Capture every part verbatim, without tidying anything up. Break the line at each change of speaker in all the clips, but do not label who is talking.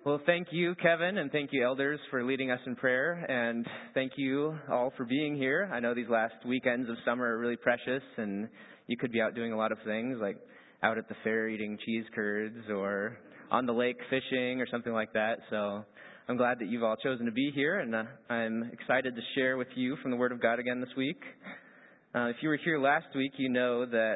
Well, thank you, Kevin, and thank you, elders, for leading us in prayer, and thank you all for being here. I know these last weekends of summer are really precious, and you could be out doing a lot of things, like out at the fair eating cheese curds or on the lake fishing or something like that. So I'm glad that you've all chosen to be here, and uh, I'm excited to share with you from the Word of God again this week. Uh, if you were here last week, you know that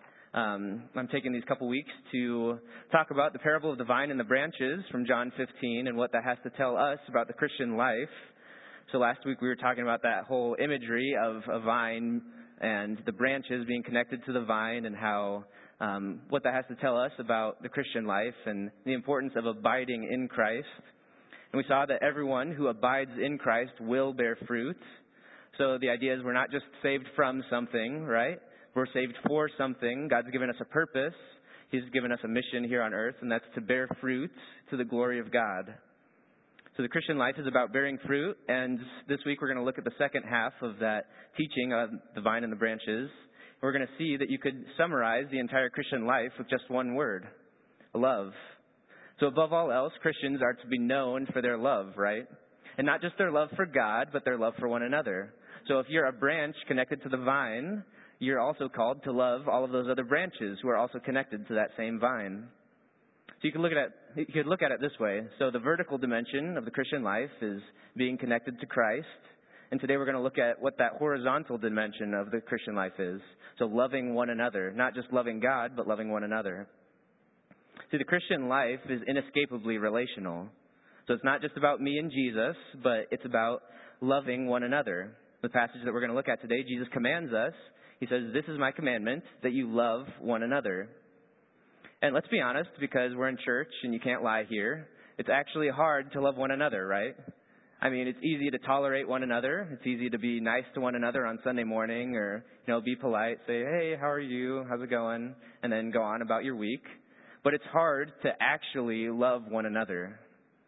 Um, I'm taking these couple weeks to talk about the parable of the vine and the branches from John fifteen and what that has to tell us about the Christian life. So last week we were talking about that whole imagery of a vine and the branches being connected to the vine and how um, what that has to tell us about the Christian life and the importance of abiding in Christ. And we saw that everyone who abides in Christ will bear fruit. So the idea is we're not just saved from something, right? We're saved for something. God's given us a purpose. He's given us a mission here on earth, and that's to bear fruit to the glory of God. So the Christian life is about bearing fruit, and this week we're going to look at the second half of that teaching of the vine and the branches. We're going to see that you could summarize the entire Christian life with just one word: love. So above all else, Christians are to be known for their love, right? And not just their love for God, but their love for one another. So if you're a branch connected to the vine, you're also called to love all of those other branches who are also connected to that same vine. So you can look at it, you could look at it this way. So the vertical dimension of the Christian life is being connected to Christ. And today we're going to look at what that horizontal dimension of the Christian life is. So loving one another, not just loving God, but loving one another. See, the Christian life is inescapably relational. So it's not just about me and Jesus, but it's about loving one another. The passage that we're going to look at today, Jesus commands us. He says, "This is my commandment, that you love one another." And let's be honest, because we're in church and you can't lie here, it's actually hard to love one another, right? I mean, it's easy to tolerate one another. It's easy to be nice to one another on Sunday morning or, you know, be polite, say, "Hey, how are you? How's it going?" And then go on about your week. But it's hard to actually love one another.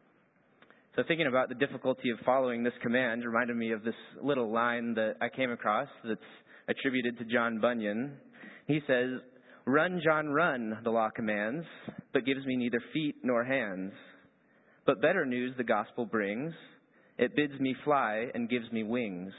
So thinking about the difficulty of following this command reminded me of this little line that I came across that's attributed to John Bunyan. He says, "Run, John, run, the law commands, but gives me neither feet nor hands. But better news the gospel brings. It bids me fly and gives me wings."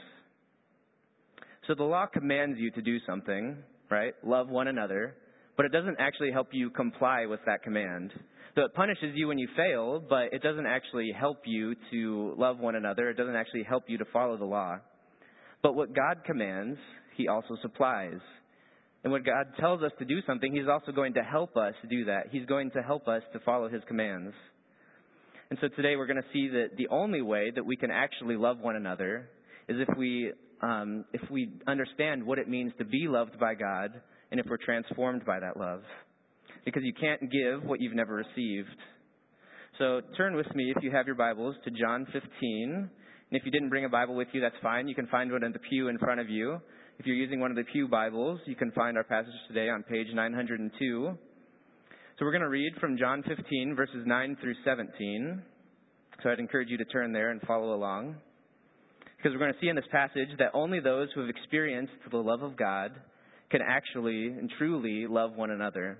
So the law commands you to do something, right? Love one another, but it doesn't actually help you comply with that command. So it punishes you when you fail, but it doesn't actually help you to love one another. It doesn't actually help you to follow the law. But what God commands, He also supplies. And when God tells us to do something, He's also going to help us do that. He's going to help us to follow His commands. And so today we're going to see that the only way that we can actually love one another is if we um, if we understand what it means to be loved by God and if we're transformed by that love. Because you can't give what you've never received. So turn with me, if you have your Bibles, to John fifteen. And if you didn't bring a Bible with you, that's fine. You can find one in the pew in front of you. If you're using one of the pew Bibles, you can find our passage today on page nine hundred two. So we're going to read from John fifteen, verses nine through seventeen. So I'd encourage you to turn there and follow along. Because we're going to see in this passage that only those who have experienced the love of God can actually and truly love one another.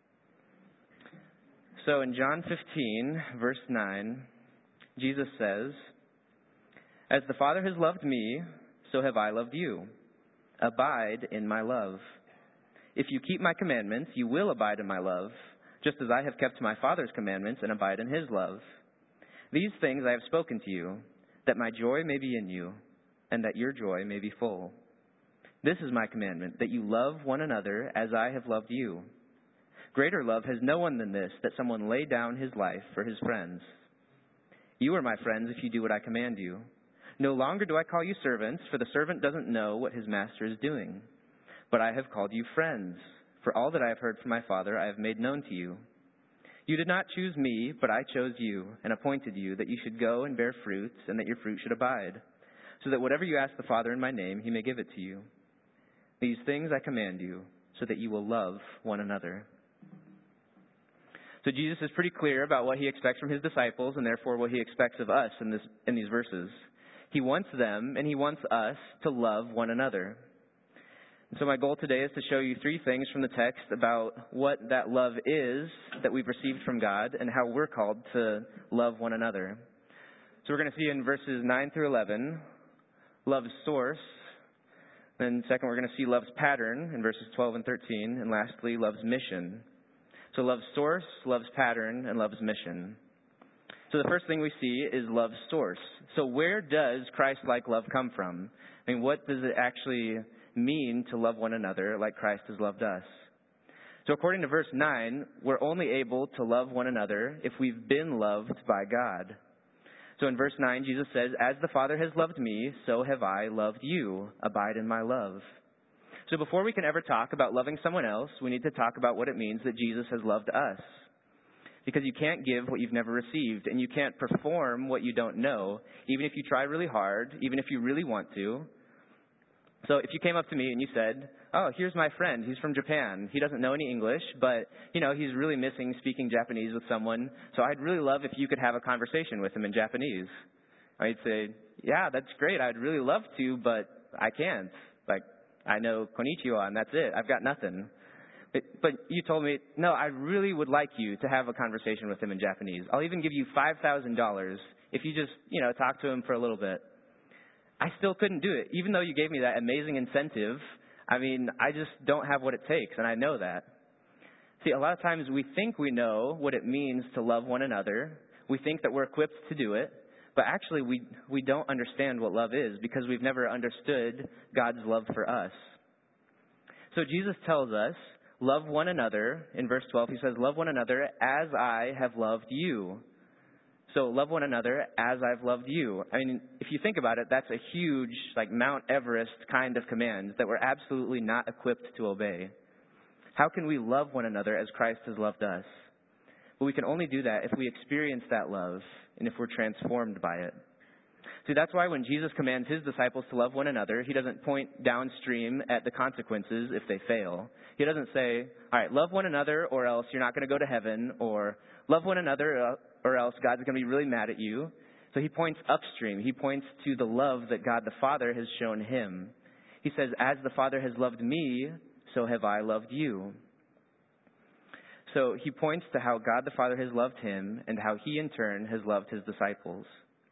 So in John fifteen, verse nine, Jesus says, "As the Father has loved me, so have I loved you. Abide in my love. If you keep my commandments, you will abide in my love, just as I have kept my Father's commandments and abide in His love. These things I have spoken to you, that my joy may be in you, and that your joy may be full. This is my commandment, that you love one another as I have loved you. Greater love has no one than this, that someone lay down his life for his friends. You are my friends if you do what I command you. No longer do I call you servants, for the servant doesn't know what his master is doing. But I have called you friends, for all that I have heard from my Father I have made known to you. You did not choose me, but I chose you and appointed you that you should go and bear fruits, and that your fruit should abide, so that whatever you ask the Father in my name, He may give it to you. These things I command you, so that you will love one another." So Jesus is pretty clear about what He expects from His disciples, and therefore what He expects of us in this in these verses. He wants them, and He wants us to love one another. So my goal today is to show you three things from the text about what that love is that we've received from God and how we're called to love one another. So we're going to see in verses nine through eleven, love's source. Then second, we're going to see love's pattern in verses twelve and thirteen. And lastly, love's mission. So love's source, love's pattern, and love's mission. So the first thing we see is love's source. So where does Christ-like love come from? I mean, what does it actually mean to love one another like Christ has loved us? So according to verse nine, we're only able to love one another if we've been loved by God. So in verse nine, Jesus says, "As the Father has loved me, so have I loved you. Abide in my love." So before we can ever talk about loving someone else, we need to talk about what it means that Jesus has loved us. Because you can't give what you've never received, and you can't perform what you don't know, even if you try really hard, even if you really want to. So if you came up to me and you said, "Oh, here's my friend. He's from Japan. He doesn't know any English, but, you know, he's really missing speaking Japanese with someone. So I'd really love if you could have a conversation with him in Japanese." I'd say, "Yeah, that's great. I'd really love to, but I can't. Like, I know konnichiwa, and that's it. I've got nothing." But, but you told me, "No, I really would like you to have a conversation with him in Japanese. I'll even give you five thousand dollars if you just, you know, talk to him for a little bit." I still couldn't do it. Even though you gave me that amazing incentive, I mean, I just don't have what it takes, and I know that. See, a lot of times we think we know what it means to love one another. We think that we're equipped to do it, but actually we, we don't understand what love is because we've never understood God's love for us. So Jesus tells us, love one another. In verse twelve, he says, "Love one another as I have loved you." So love one another as I've loved you. I mean, if you think about it, that's a huge, like Mount Everest kind of command that we're absolutely not equipped to obey. How can we love one another as Christ has loved us? But we can only do that if we experience that love and if we're transformed by it. See, that's why when Jesus commands his disciples to love one another, he doesn't point downstream at the consequences if they fail. He doesn't say, "All right, love one another or else you're not going to go to heaven," or "Love one another or else God's going to be really mad at you." So he points upstream. He points to the love that God the Father has shown him. He says, "As the Father has loved me, so have I loved you." So he points to how God the Father has loved him and how he in turn has loved his disciples.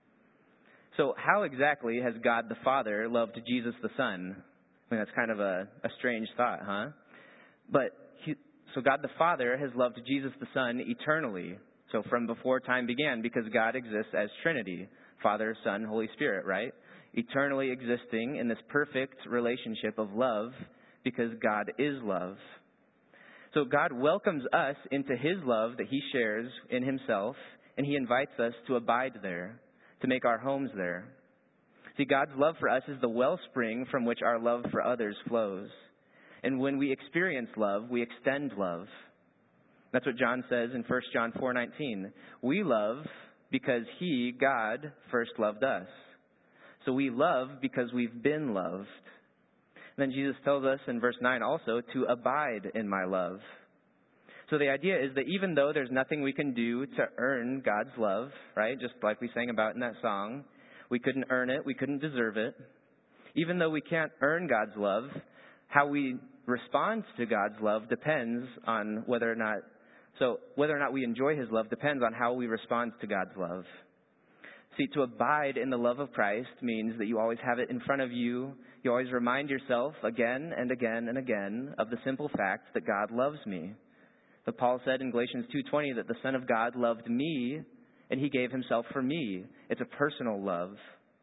So how exactly has God the Father loved Jesus the Son? I mean, that's kind of a, a strange thought, huh? But he, so God the Father has loved Jesus the Son eternally. So from before time began, because God exists as Trinity, Father, Son, Holy Spirit, right? Eternally existing in this perfect relationship of love because God is love. So God welcomes us into his love that he shares in himself, and he invites us to abide there, to make our homes there. See, God's love for us is the wellspring from which our love for others flows. And when we experience love, we extend love. That's what John says in First John four nineteen. We love because he, God, first loved us. So we love because we've been loved. And then Jesus tells us in verse nine also to abide in my love. So the idea is that even though there's nothing we can do to earn God's love, right, just like we sang about in that song, we couldn't earn it, we couldn't deserve it. Even though we can't earn God's love, how we respond to God's love depends on whether or not, so whether or not we enjoy his love depends on how we respond to God's love. See, to abide in the love of Christ means that you always have it in front of you. You always remind yourself again and again and again of the simple fact that God loves me. But Paul said in Galatians two twenty that the Son of God loved me and he gave himself for me. It's a personal love.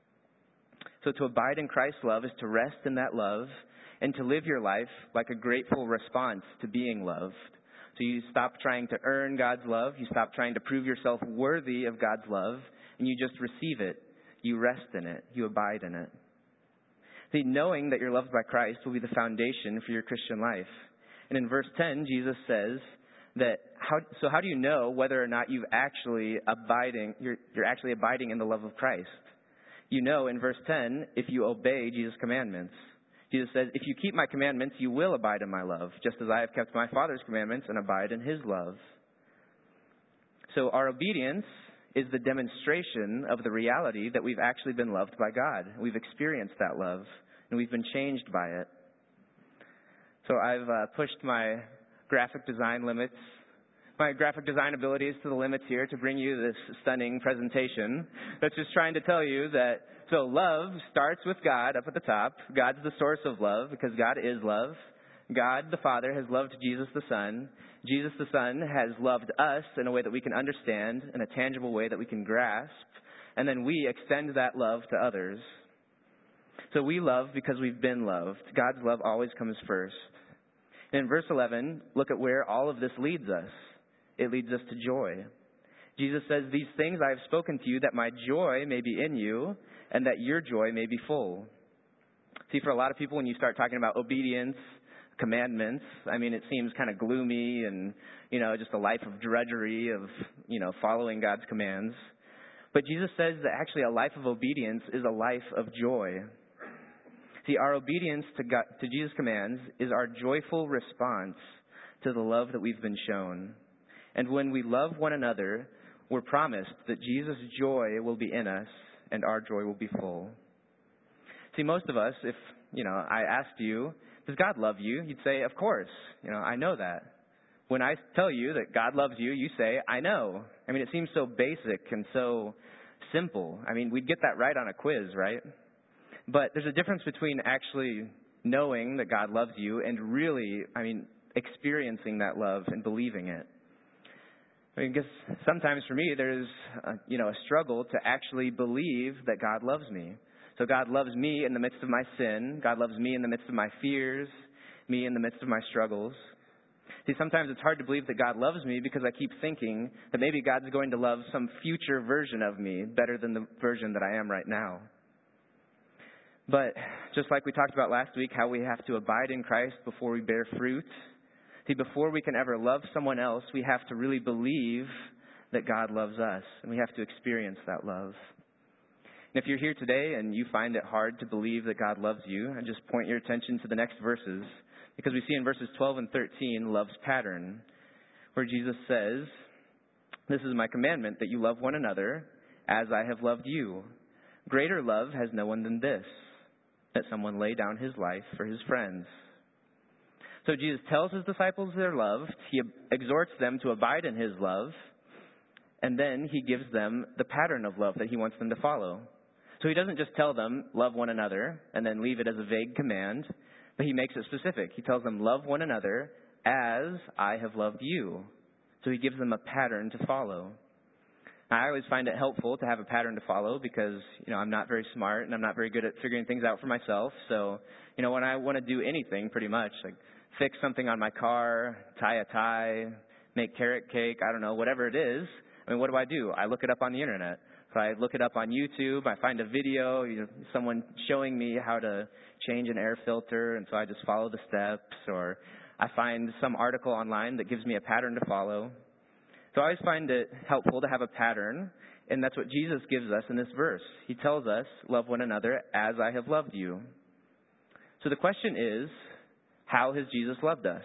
So to abide in Christ's love is to rest in that love and to live your life like a grateful response to being loved. So you stop trying to earn God's love. You stop trying to prove yourself worthy of God's love. And you just receive it. You rest in it. You abide in it. See, knowing that you're loved by Christ will be the foundation for your Christian life. And in verse ten, Jesus says that, how, so how do you know whether or not you've actually abiding, you're, you're actually abiding in the love of Christ? You know in verse ten, if you obey Jesus' commandments. Jesus says, if you keep my commandments, you will abide in my love, just as I have kept my Father's commandments and abide in his love. So our obedience is the demonstration of the reality that we've actually been loved by God. We've experienced that love, and we've been changed by it. So I've uh, pushed my graphic design limits, my graphic design abilities to the limits here to bring you this stunning presentation that's just trying to tell you that, so love starts with God up at the top. God's the source of love because God is love. God the Father has loved Jesus the Son. Jesus the Son has loved us in a way that we can understand, in a tangible way that we can grasp, and then we extend that love to others. So we love because we've been loved. God's love always comes first. And in verse eleven, look at where all of this leads us. It leads us to joy. Jesus says, "These things I have spoken to you, that my joy may be in you, and that your joy may be full." See, for a lot of people, when you start talking about obedience, commandments, I mean, it seems kind of gloomy and, you know, just a life of drudgery of, you know, following God's commands. But Jesus says that actually a life of obedience is a life of joy. See, our obedience to God, to Jesus' commands is our joyful response to the love that we've been shown. And when we love one another, we're promised that Jesus' joy will be in us and our joy will be full. See, most of us, if, you know, I asked you, does God love you? You'd say, of course. You know, I know that. When I tell you that God loves you, you say, I know. I mean, it seems so basic and so simple. I mean, we'd get that right on a quiz, right? But there's a difference between actually knowing that God loves you and really, I mean, experiencing that love and believing it. I mean, because sometimes for me, there's, a, you know, a struggle to actually believe that God loves me. So God loves me in the midst of my sin. God loves me in the midst of my fears, me in the midst of my struggles. See, sometimes it's hard to believe that God loves me because I keep thinking that maybe God's going to love some future version of me better than the version that I am right now. But just like we talked about last week, how we have to abide in Christ before we bear fruit. See, before we can ever love someone else, we have to really believe that God loves us, and we have to experience that love. And if you're here today and you find it hard to believe that God loves you, I just point your attention to the next verses, because we see in verses twelve and thirteen love's pattern, where Jesus says, "This is my commandment, that you love one another as I have loved you. Greater love has no one than this, that someone lay down his life for his friends." So Jesus tells his disciples they're loved. He exhorts them to abide in his love. And then he gives them the pattern of love that he wants them to follow. So he doesn't just tell them, love one another, and then leave it as a vague command, but he makes it specific. He tells them, love one another as I have loved you. So he gives them a pattern to follow. I always find it helpful to have a pattern to follow because, you know, I'm not very smart and I'm not very good at figuring things out for myself. So, you know, when I want to do anything pretty much, like fix something on my car, tie a tie, make carrot cake, I don't know, whatever it is, I mean, what do I do? I look it up on the internet. So I look it up on YouTube. I find a video, you know, someone showing me how to change an air filter, and so I just follow the steps. Or I find some article online that gives me a pattern to follow. So I always find it helpful to have a pattern, and that's what Jesus gives us in this verse. He tells us, love one another as I have loved you. So the question is, how has Jesus loved us?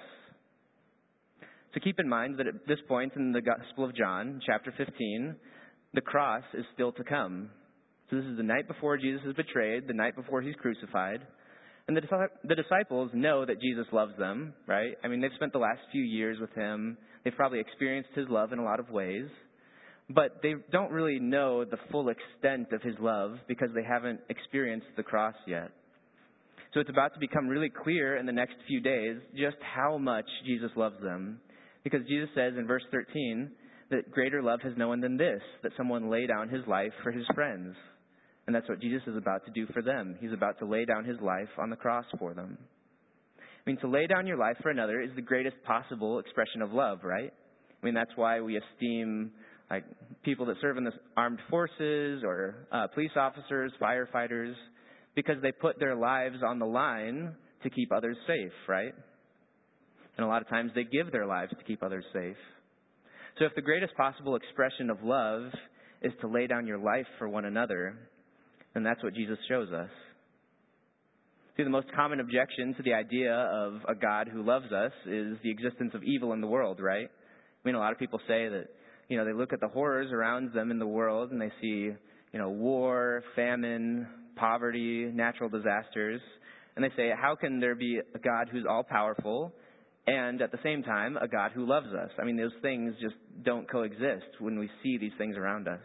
So keep in mind that at this point in the Gospel of John, chapter fifteen, the cross is still to come. So this is the night before Jesus is betrayed, the night before he's crucified. And the, the disciples know that Jesus loves them, right? I mean, they've spent the last few years with him. They've probably experienced his love in a lot of ways. But they don't really know the full extent of his love because they haven't experienced the cross yet. So it's about to become really clear in the next few days just how much Jesus loves them. Because Jesus says in verse thirteen that greater love has no one than this, that someone lay down his life for his friends. And that's what Jesus is about to do for them. He's about to lay down his life on the cross for them. I mean, to lay down your life for another is the greatest possible expression of love, right? I mean, that's why we esteem like people that serve in the armed forces or uh, police officers, firefighters, because they put their lives on the line to keep others safe, right? And a lot of times they give their lives to keep others safe. So if the greatest possible expression of love is to lay down your life for one another, then that's what Jesus shows us. See, the most common objection to the idea of a God who loves us is the existence of evil in the world, right? I mean, a lot of people say that, you know, they look at the horrors around them in the world and they see, you know, war, famine, poverty, natural disasters, And they say, how can there be a God who's all-powerful and at the same time a God who loves us? I mean, those things just don't coexist when we see these things around us.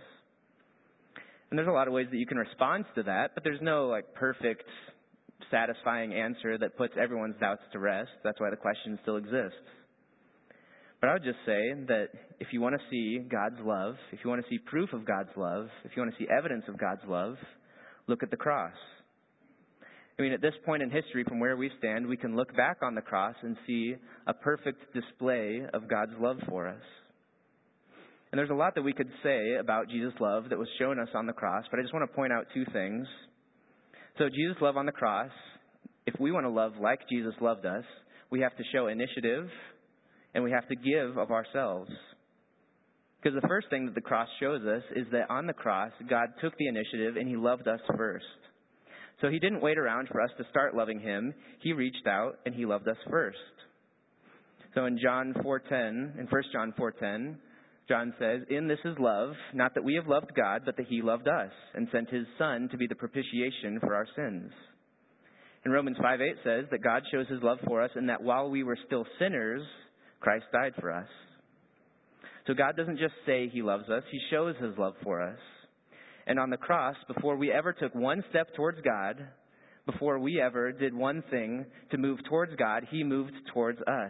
And there's a lot of ways that you can respond to that, but there's no like perfect, satisfying answer that puts everyone's doubts to rest. That's why the question still exists. But I would just say that if you want to see God's love, if you want to see proof of God's love, if you want to see evidence of God's love, look at the cross. I mean, at this point in history, from where we stand, we can look back on the cross and see a perfect display of God's love for us. And there's a lot that we could say about Jesus' love that was shown us on the cross, but I just want to point out two things. So Jesus' love on the cross, if we want to love like Jesus loved us, we have to show initiative and we have to give of ourselves. Because the first thing that the cross shows us is that on the cross, God took the initiative and he loved us first. So he didn't wait around for us to start loving him. He reached out and he loved us first. So in John four ten, in First John four ten, John says, "In this is love, not that we have loved God, but that he loved us and sent his Son to be the propitiation for our sins." And Romans five eight says that God shows his love for us in that while we were still sinners, Christ died for us. So God doesn't just say he loves us, he shows his love for us. And on the cross, before we ever took one step towards God, before we ever did one thing to move towards God, he moved towards us.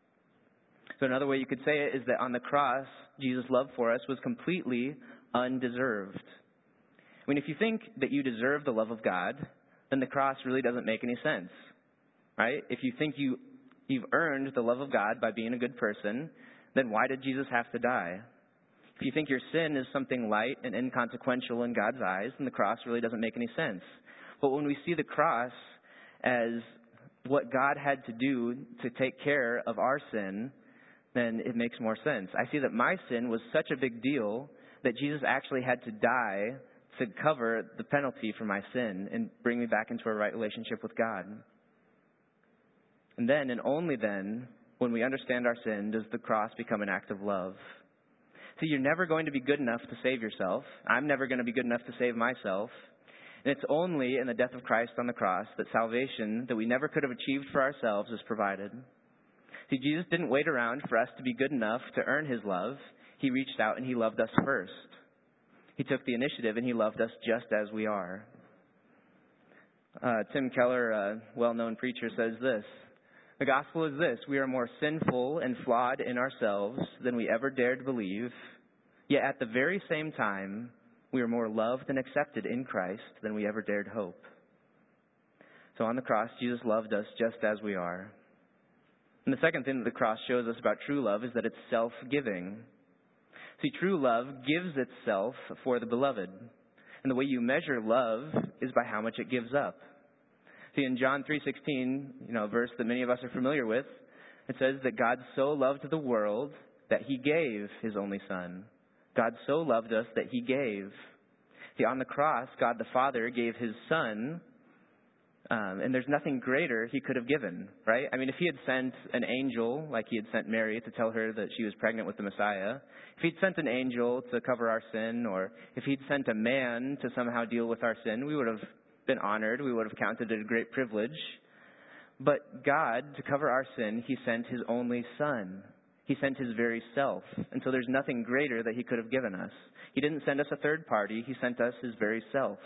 So another way you could say it is that on the cross, Jesus' love for us was completely undeserved. I mean, if you think that you deserve the love of God, then the cross really doesn't make any sense, right? If you think you, you've earned the love of God by being a good person, then why did Jesus have to die? If you think your sin is something light and inconsequential in God's eyes, then the cross really doesn't make any sense. But when we see the cross as what God had to do to take care of our sin, then it makes more sense. I see that my sin was such a big deal that Jesus actually had to die to cover the penalty for my sin and bring me back into a right relationship with God. And then, and only then, when we understand our sin, does the cross become an act of love. See, you're never going to be good enough to save yourself. I'm never going to be good enough to save myself. And it's only in the death of Christ on the cross that salvation that we never could have achieved for ourselves is provided. See, Jesus didn't wait around for us to be good enough to earn his love. He reached out and he loved us first. He took the initiative and he loved us just as we are. Uh, Tim Keller, a well-known preacher, says this: "The gospel is this: we are more sinful and flawed in ourselves than we ever dared believe, yet at the very same time, we are more loved and accepted in Christ than we ever dared hope." So on the cross, Jesus loved us just as we are. And the second thing that the cross shows us about true love is that it's self-giving. See, true love gives itself for the beloved. And the way you measure love is by how much it gives up. See, in John three sixteen, you know, a verse that many of us are familiar with, it says that God so loved the world that he gave his only Son. God so loved us that he gave. See, on the cross, God the Father gave his Son, um, and there's nothing greater he could have given, right? I mean, if he had sent an angel, like he had sent Mary to tell her that she was pregnant with the Messiah, if he'd sent an angel to cover our sin, or if he'd sent a man to somehow deal with our sin, we would have been honored. We would have counted it a great privilege. But God, to cover our sin, he sent his only Son. He sent his very self. And so there's nothing greater that he could have given us. He didn't send us a third party. He sent us his very self.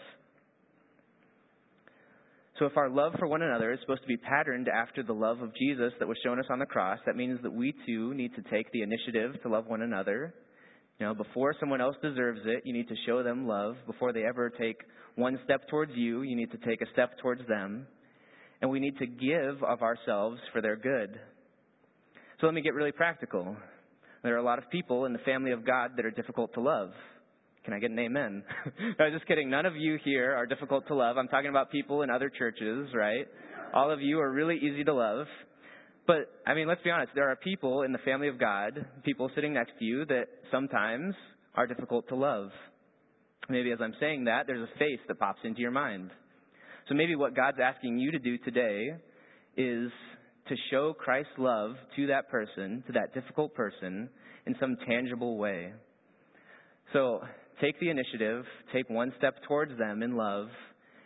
So if our love for one another is supposed to be patterned after the love of Jesus that was shown us on the cross, that means that we too need to take the initiative to love one another. You know, before someone else deserves it, you need to show them love. Before they ever take one step towards you, you need to take a step towards them. And we need to give of ourselves for their good. So let me get really practical. There are a lot of people in the family of God that are difficult to love. Can I get an amen? I was just kidding. None of you here are difficult to love. I'm talking about people in other churches, right? All of you are really easy to love. But, I mean, let's be honest. There are people in the family of God, people sitting next to you, that sometimes are difficult to love. Maybe as I'm saying that, there's a face that pops into your mind. So maybe what God's asking you to do today is to show Christ's love to that person, to that difficult person, in some tangible way. So take the initiative, take one step towards them in love,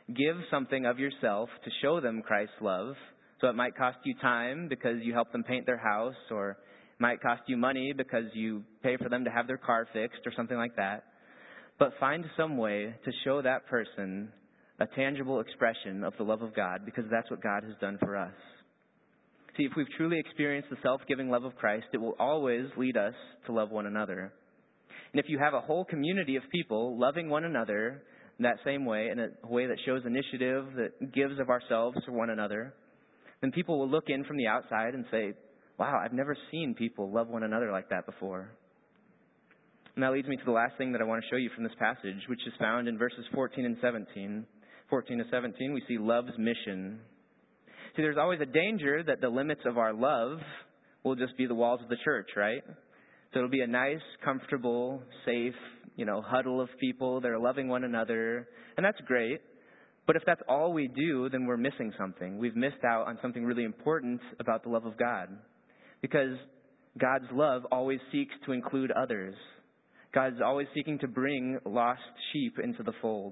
give something of yourself to show them Christ's love. So it might cost you time because you help them paint their house, or it might cost you money because you pay for them to have their car fixed or something like that. But find some way to show that person a tangible expression of the love of God, because that's what God has done for us. See, if we've truly experienced the self-giving love of Christ, it will always lead us to love one another. And if you have a whole community of people loving one another in that same way, in a way that shows initiative, that gives of ourselves to one another, then people will look in from the outside and say, wow, I've never seen people love one another like that before. And that leads me to the last thing that I want to show you from this passage, which is found in verses fourteen and seventeen. fourteen to seventeen, we see love's mission. See, there's always a danger that the limits of our love will just be the walls of the church, right? So it'll be a nice, comfortable, safe, you know, huddle of people that are loving one another. And that's great. But if that's all we do, then we're missing something. We've missed out on something really important about the love of God. Because God's love always seeks to include others. God's always seeking to bring lost sheep into the fold.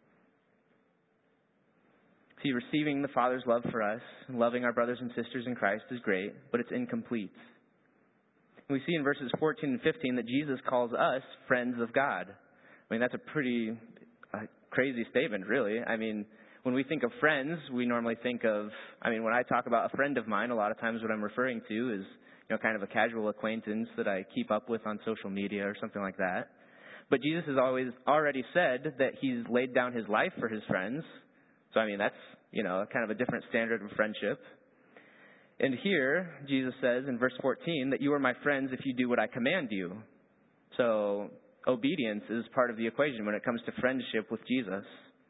See, receiving the Father's love for us, and loving our brothers and sisters in Christ is great, but it's incomplete. And we see in verses fourteen and fifteen that Jesus calls us friends of God. I mean, that's a pretty uh, crazy statement, really. I mean, when we think of friends, we normally think of, I mean, when I talk about a friend of mine, a lot of times what I'm referring to is, you know, kind of a casual acquaintance that I keep up with on social media or something like that. But Jesus has always already said that he's laid down his life for his friends. So, I mean, that's, you know, kind of a different standard of friendship. And here, Jesus says in verse fourteen that you are my friends if you do what I command you. So, obedience is part of the equation when it comes to friendship with Jesus.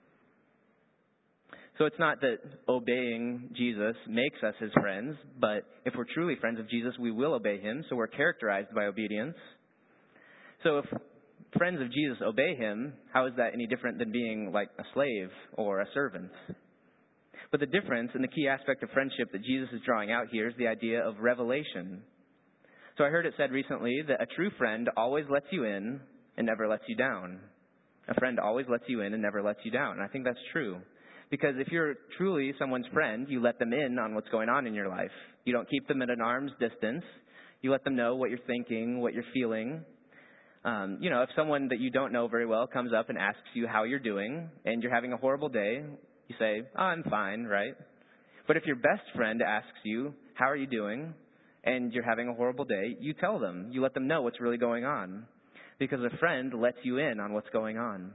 So it's not that obeying Jesus makes us his friends, but if we're truly friends of Jesus, we will obey him, so we're characterized by obedience. So if friends of Jesus obey him, how is that any different than being like a slave or a servant? But the difference and the key aspect of friendship that Jesus is drawing out here is the idea of revelation. So I heard it said recently that a true friend always lets you in and never lets you down. A friend always lets you in and never lets you down. And I think that's true. Because if you're truly someone's friend, you let them in on what's going on in your life. You don't keep them at an arm's distance. You let them know what you're thinking, what you're feeling. Um, you know, if someone that you don't know very well comes up and asks you how you're doing and you're having a horrible day, you say, oh, I'm fine, right? But if your best friend asks you, how are you doing? And you're having a horrible day, you tell them. You let them know what's really going on. Because a friend lets you in on what's going on.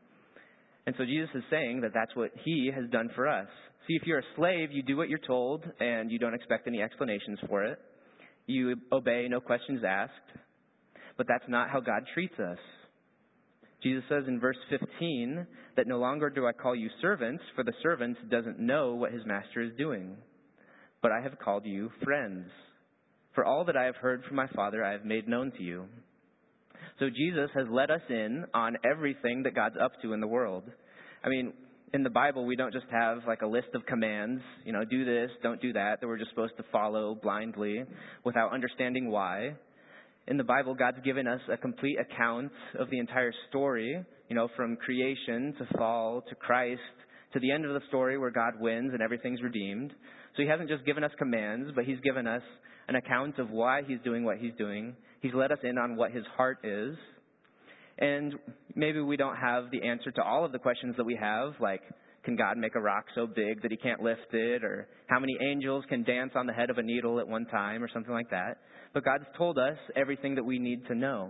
And so Jesus is saying that that's what he has done for us. See, if you're a slave, you do what you're told and you don't expect any explanations for it. You obey, no questions asked. But that's not how God treats us. Jesus says in verse fifteen that no longer do I call you servants, for the servant doesn't know what his master is doing. But I have called you friends. For all that I have heard from my Father, I have made known to you. So Jesus has let us in on everything that God's up to in the world. I mean, in the Bible, we don't just have like a list of commands, you know, do this, don't do that, that we're just supposed to follow blindly without understanding why. In the Bible, God's given us a complete account of the entire story, you know, from creation to fall to Christ to the end of the story where God wins and everything's redeemed. So he hasn't just given us commands, but he's given us an account of why he's doing what he's doing. He's let us in on what his heart is. And maybe we don't have the answer to all of the questions that we have, like, can God make a rock so big that he can't lift it? Or how many angels can dance on the head of a needle at one time or something like that? But God's told us everything that we need to know.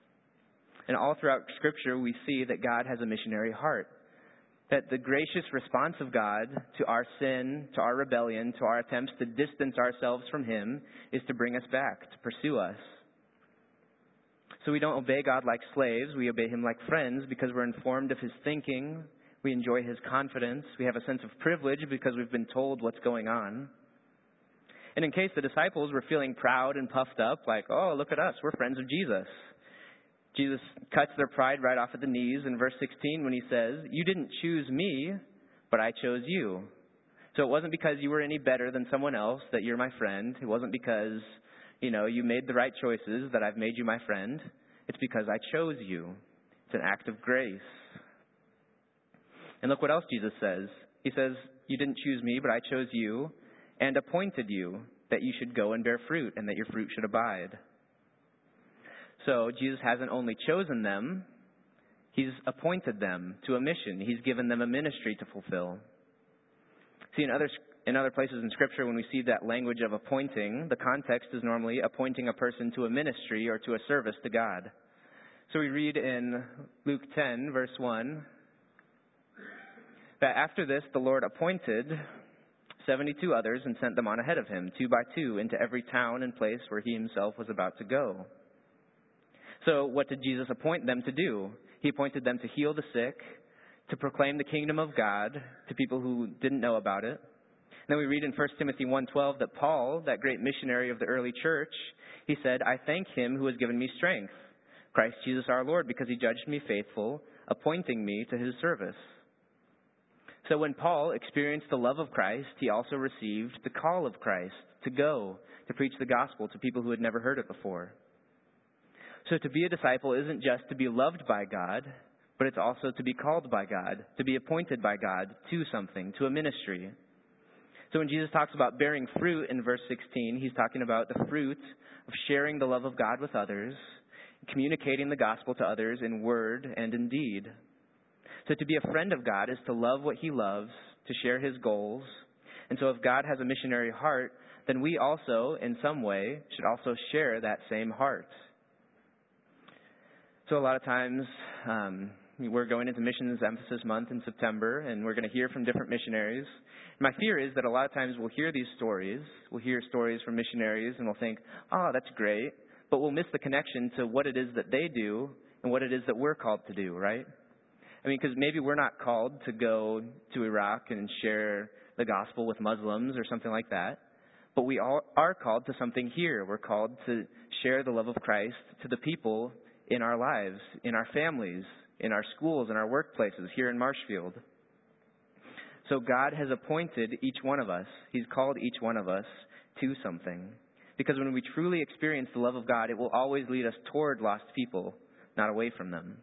And all throughout Scripture, we see that God has a missionary heart. That the gracious response of God to our sin, to our rebellion, to our attempts to distance ourselves from him is to bring us back, to pursue us. So we don't obey God like slaves. We obey him like friends because we're informed of his thinking. We enjoy his confidence. We have a sense of privilege because we've been told what's going on. And in case the disciples were feeling proud and puffed up, like, oh, look at us, we're friends of Jesus. Jesus cuts their pride right off at the knees in verse sixteen when he says, you didn't choose me, but I chose you. So it wasn't because you were any better than someone else that you're my friend. It wasn't because, you know, you made the right choices that I've made you my friend. It's because I chose you. It's an act of grace. And look what else Jesus says. He says, you didn't choose me, but I chose you and appointed you that you should go and bear fruit and that your fruit should abide. So Jesus hasn't only chosen them, he's appointed them to a mission. He's given them a ministry to fulfill. See, in other in other places in Scripture, when we see that language of appointing, the context is normally appointing a person to a ministry or to a service to God. So we read in Luke ten, verse one, that after this the Lord appointed seventy-two others and sent them on ahead of him, two by two, into every town and place where he himself was about to go. So what did Jesus appoint them to do? He appointed them to heal the sick, to proclaim the kingdom of God to people who didn't know about it. And then we read in First Timothy one twelve that Paul, that great missionary of the early church, he said, I thank him who has given me strength, Christ Jesus our Lord, because he judged me faithful, appointing me to his service. So when Paul experienced the love of Christ, he also received the call of Christ to go to preach the gospel to people who had never heard it before. So to be a disciple isn't just to be loved by God, but it's also to be called by God, to be appointed by God to something, to a ministry. So when Jesus talks about bearing fruit in verse sixteen, he's talking about the fruit of sharing the love of God with others, communicating the gospel to others in word and in deed. So to be a friend of God is to love what he loves, to share his goals. And so if God has a missionary heart, then we also, in some way, should also share that same heart. So a lot of times, um, we're going into Missions Emphasis Month in September, and we're going to hear from different missionaries. My fear is that a lot of times we'll hear these stories, we'll hear stories from missionaries, and we'll think, oh, that's great, but we'll miss the connection to what it is that they do and what it is that we're called to do, right? I mean, because maybe we're not called to go to Iraq and share the gospel with Muslims or something like that, but we all are called to something here. We're called to share the love of Christ to the people in our lives, in our families, in our schools, in our workplaces, here in Marshfield. So God has appointed each one of us. He's called each one of us to something. Because when we truly experience the love of God, it will always lead us toward lost people, not away from them.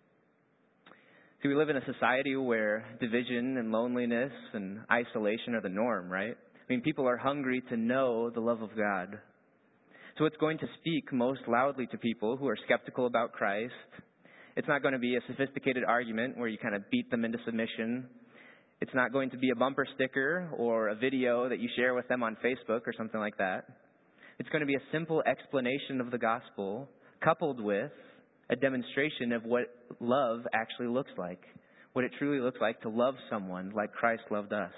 See, we live in a society where division and loneliness and isolation are the norm, right? I mean, people are hungry to know the love of God. So it's going to speak most loudly to people who are skeptical about Christ. It's not going to be a sophisticated argument where you kind of beat them into submission. It's not going to be a bumper sticker or a video that you share with them on Facebook or something like that. It's going to be a simple explanation of the gospel coupled with a demonstration of what love actually looks like, what it truly looks like to love someone like Christ loved us.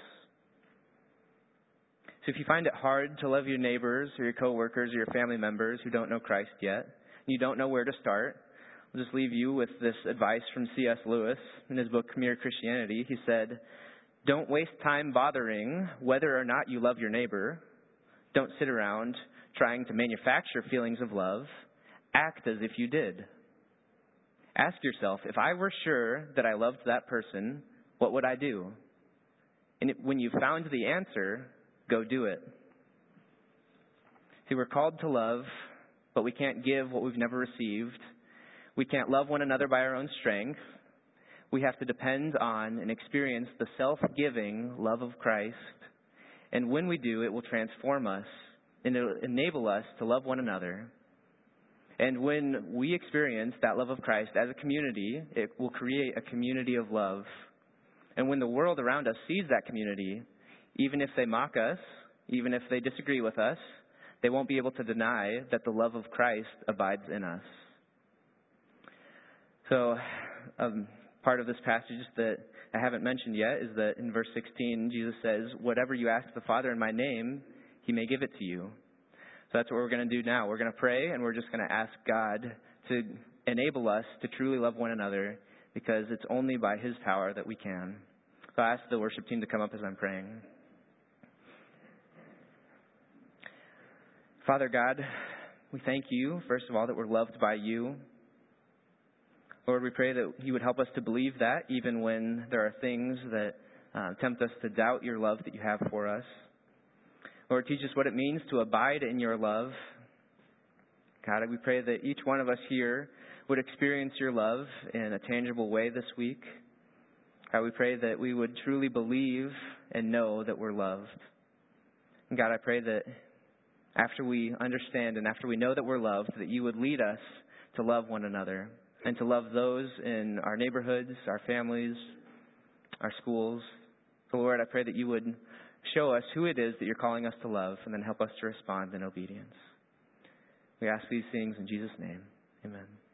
So if you find it hard to love your neighbors or your coworkers or your family members who don't know Christ yet, and you don't know where to start, I'll just leave you with this advice from C S Lewis in his book, Mere Christianity. He said, don't waste time bothering whether or not you love your neighbor. Don't sit around trying to manufacture feelings of love. Act as if you did. Ask yourself, if I were sure that I loved that person, what would I do? And it, when you've found the answer, go do it. See, we're called to love, but we can't give what we've never received. We can't love one another by our own strength. We have to depend on and experience the self-giving love of Christ. And when we do, it will transform us and it will enable us to love one another. And when we experience that love of Christ as a community, it will create a community of love. And when the world around us sees that community, even if they mock us, even if they disagree with us, they won't be able to deny that the love of Christ abides in us. So, um, part of this passage that I haven't mentioned yet is that in verse sixteen, Jesus says, whatever you ask the Father in my name, he may give it to you. So that's what we're going to do now. We're going to pray, and we're just going to ask God to enable us to truly love one another, because it's only by his power that we can. So I ask the worship team to come up as I'm praying. Father God, we thank you, first of all, that we're loved by you. Lord, we pray that you would help us to believe that, even when there are things that uh, tempt us to doubt your love that you have for us. Lord, teach us what it means to abide in your love. God, we pray that each one of us here would experience your love in a tangible way this week. God, we pray that we would truly believe and know that we're loved. And God, I pray that after we understand and after we know that we're loved, that you would lead us to love one another and to love those in our neighborhoods, our families, our schools. So Lord, I pray that you would show us who it is that you're calling us to love and then help us to respond in obedience. We ask these things in Jesus' name. Amen.